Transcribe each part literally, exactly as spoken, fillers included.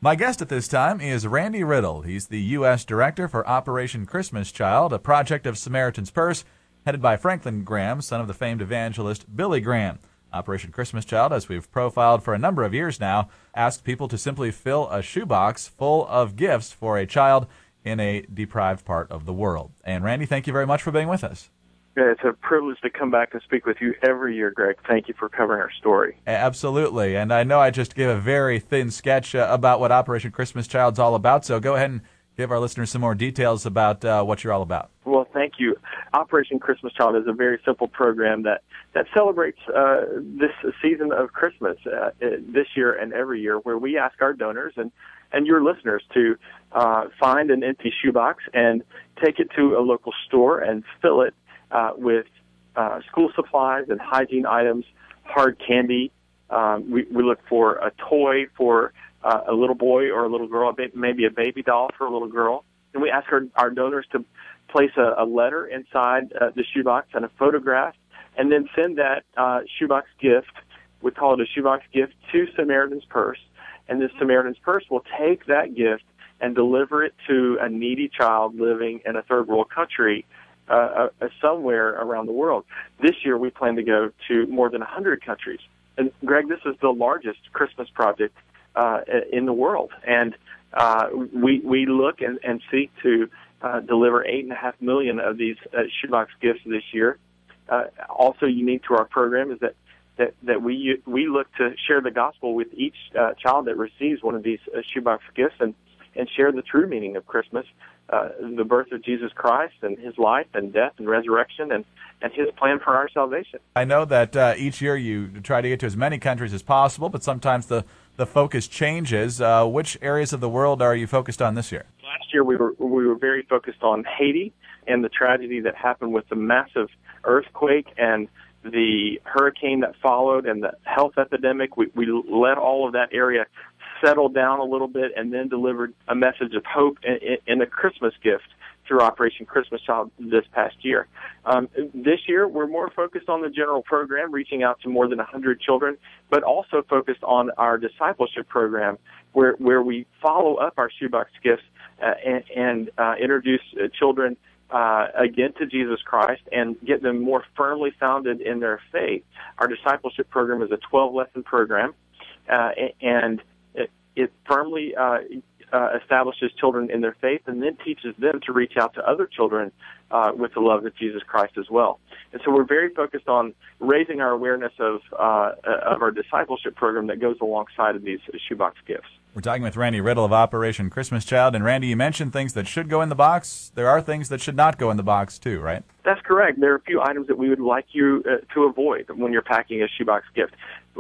My guest at this time is Randy Riddle. He's the U S Director for Operation Christmas Child, a project of Samaritan's Purse headed by Franklin Graham, son of the famed evangelist Billy Graham. Operation Christmas Child, as we've profiled for a number of years now, asks people to simply fill a shoebox full of gifts for a child in a deprived part of the world. And Randy, thank you very much for being with us. It's a privilege to come back and speak with you every year, Greg. Thank you for covering our story. Absolutely. And I know I just gave a very thin sketch uh, about what Operation Christmas Child's all about, so go ahead and give our listeners some more details about uh, what you're all about. Well, thank you. Operation Christmas Child is a very simple program that, that celebrates uh, this season of Christmas uh, this year and every year, where we ask our donors and, and your listeners to uh, find an empty shoebox and take it to a local store and fill it Uh, with uh, school supplies and hygiene items, hard candy. Um, we, we look for a toy for uh, a little boy or a little girl, maybe a baby doll for a little girl. And we ask our, our donors to place a, a letter inside uh, the shoebox and a photograph, and then send that uh, shoebox gift, we call it a shoebox gift, to Samaritan's Purse. And this Samaritan's Purse will take that gift and deliver it to a needy child living in a third world country Uh, uh, somewhere around the world. This year, we plan to go to more than one hundred countries. And, Greg, this is the largest Christmas project uh, in the world. And uh, we we look and, and seek to uh, deliver eight point five million of these uh, shoebox gifts this year. Uh, also unique to our program is that, that, that we we look to share the gospel with each uh, child that receives one of these uh, shoebox gifts and, and share the true meaning of Christmas. Uh, the birth of Jesus Christ and his life and death and resurrection and, and his plan for our salvation. I know that uh, each year you try to get to as many countries as possible, but sometimes the, the focus changes. Uh, which areas of the world are you focused on this year? Last year we were we were very focused on Haiti and the tragedy that happened with the massive earthquake and the hurricane that followed and the health epidemic. We, we let all of that area settle down a little bit and then delivered a message of hope in, in a Christmas gift through Operation Christmas Child this past year. Um, this year, we're more focused on the general program, reaching out to more than one hundred children, but also focused on our discipleship program, where, where we follow up our shoebox gifts uh, and, and uh, introduce uh, children uh, again to Jesus Christ and get them more firmly founded in their faith. Our discipleship program is a twelve-lesson program, uh, and it, it firmly uh, uh, establishes children in their faith and then teaches them to reach out to other children uh, with the love of Jesus Christ as well. And so we're very focused on raising our awareness of uh, of our discipleship program that goes alongside of these shoebox gifts. We're talking with Randy Riddle of Operation Christmas Child. And Randy, you mentioned things that should go in the box. There are things that should not go in the box too, right? That's correct. There are a few items that we would like you uh, to avoid when you're packing a shoebox gift.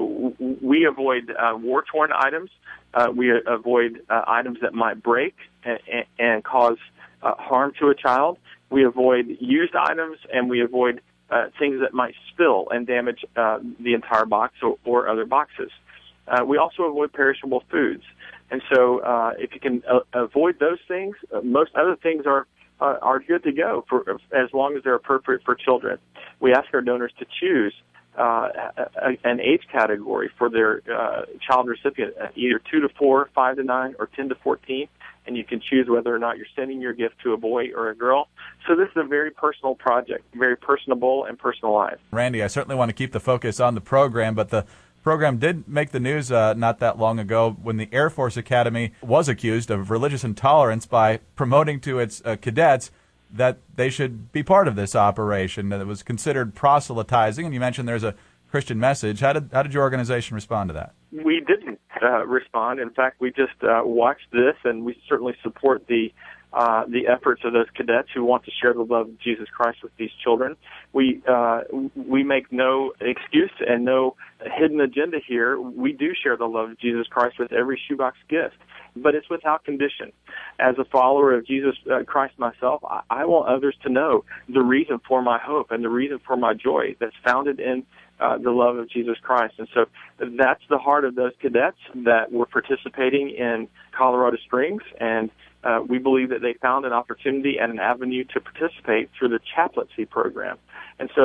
We avoid uh, war-torn items. Uh, we avoid uh, items that might break and, and cause uh, harm to a child. We avoid used items, and we avoid uh, things that might spill and damage uh, the entire box or, or other boxes. Uh, we also avoid perishable foods. And so uh, if you can uh, avoid those things, uh, most other things are uh, are good to go for as long as they're appropriate for children. We ask our donors to choose uh, a, an age category for their uh, child recipient, either two to four, five to nine, or ten to fourteen, and you can choose whether or not you're sending your gift to a boy or a girl. So this is a very personal project, very personable and personalized. Randy, I certainly want to keep the focus on the program, but the program did make the news uh, not that long ago when the Air Force Academy was accused of religious intolerance by promoting to its uh, cadets that they should be part of this operation, that it was considered proselytizing, and you mentioned there's a Christian message. How did how did your organization respond to that? We didn't uh, respond. In fact, we just uh, watched this, and we certainly support the Uh, the efforts of those cadets who want to share the love of Jesus Christ with these children. We uh, we make no excuse and no hidden agenda here. We do share the love of Jesus Christ with every shoebox gift, but it's without condition. As a follower of Jesus uh, Christ myself, I, I want others to know the reason for my hope and the reason for my joy that's founded in uh, the love of Jesus Christ. And so that's the heart of those cadets that were participating in Colorado Springs, and Uh, we believe that they found an opportunity and an avenue to participate through the chaplaincy program. And so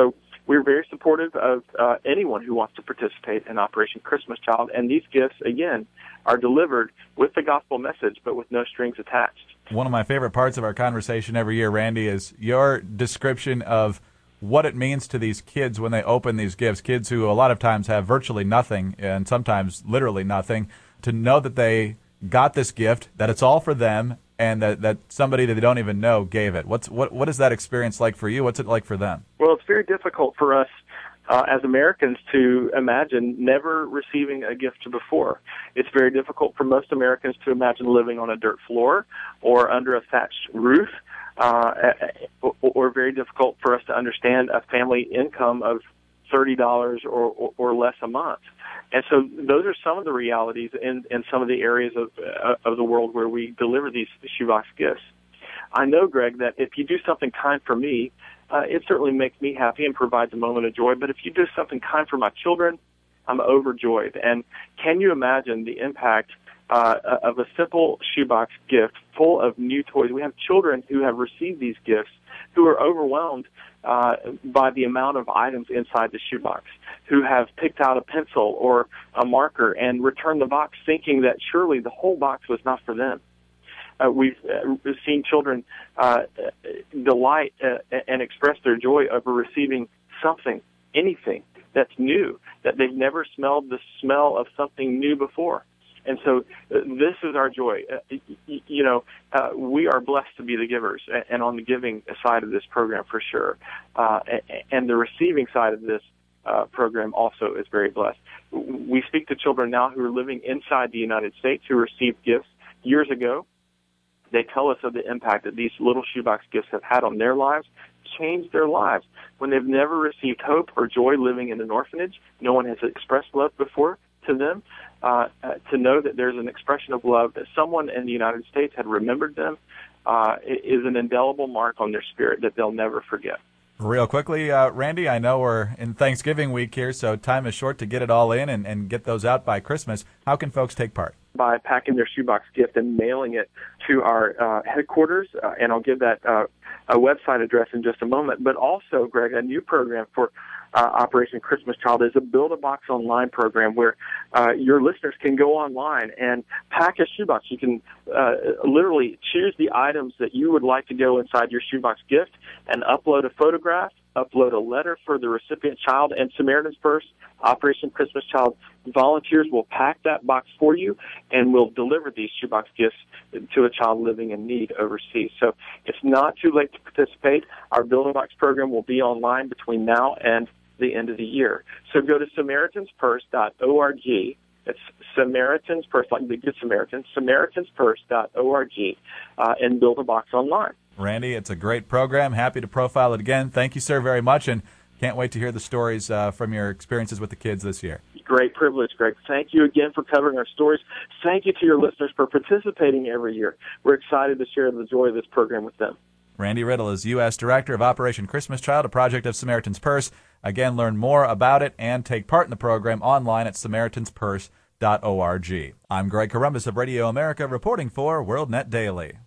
we're very supportive of uh, anyone who wants to participate in Operation Christmas Child. And these gifts, again, are delivered with the gospel message, but with no strings attached. One of my favorite parts of our conversation every year, Randy, is your description of what it means to these kids when they open these gifts, kids who a lot of times have virtually nothing and sometimes literally nothing, to know that they got this gift, that it's all for them, and that, that somebody that they don't even know gave it. What's what what is that experience like for you? What's it like for them? Well, it's very difficult for us uh, as Americans to imagine never receiving a gift before. It's very difficult for most Americans to imagine living on a dirt floor or under a thatched roof, uh, or, or very difficult for us to understand a family income of thirty dollars or, or, or less a month. And so those are some of the realities in, in some of the areas of uh, of the world where we deliver these shoebox gifts. I know, Greg, that if you do something kind for me, uh, it certainly makes me happy and provides a moment of joy. But if you do something kind for my children, I'm overjoyed. And can you imagine the impact uh, of a simple shoebox gift full of new toys? We have children who have received these gifts who are overwhelmed uh, by the amount of items inside the shoebox, who have picked out a pencil or a marker and returned the box thinking that surely the whole box was not for them. Uh, we've uh, seen children uh, delight uh, and express their joy over receiving something, anything that's new, that they've never smelled the smell of something new before. And so uh, this is our joy. Uh, you know, uh, we are blessed to be the givers, and on the giving side of this program for sure. Uh, and the receiving side of this uh, program also is very blessed. We speak to children now who are living inside the United States who received gifts years ago. They tell us of the impact that these little shoebox gifts have had on their lives, changed their lives. When they've never received hope or joy living in an orphanage, no one has expressed love before to them, uh, uh, to know that there's an expression of love, that someone in the United States had remembered them, uh, is an indelible mark on their spirit that they'll never forget. Real quickly, uh, Randy, I know we're in Thanksgiving week here, so time is short to get it all in and, and get those out by Christmas. How can folks take part? By packing their shoebox gift and mailing it to our uh, headquarters, uh, and I'll give that uh, a website address in just a moment. But also, Greg, a new program for uh, Operation Christmas Child is a Build a Box Online program where uh, your listeners can go online and pack a shoebox. You can uh, literally choose the items that you would like to go inside your shoebox gift and upload a photograph, upload a letter for the recipient child, and Samaritan's Purse, Operation Christmas Child volunteers will pack that box for you and will deliver these shoebox gifts to a child living in need overseas. So it's not too late to participate. Our Build a Box program will be online between now and the end of the year. So go to Samaritans Purse dot org. It's Samaritan's Purse, like the Good Samaritan, Samaritans Purse dot org, uh, and Build a Box online. Randy, it's a great program. Happy to profile it again. Thank you, sir, very much, and can't wait to hear the stories uh, from your experiences with the kids this year. Great privilege, Greg. Thank you again for covering our stories. Thank you to your listeners for participating every year. We're excited to share the joy of this program with them. Randy Riddle is U S Director of Operation Christmas Child, a project of Samaritan's Purse. Again, learn more about it and take part in the program online at Samaritans Purse dot org. I'm Greg Corombos of Radio America reporting for WorldNet Daily.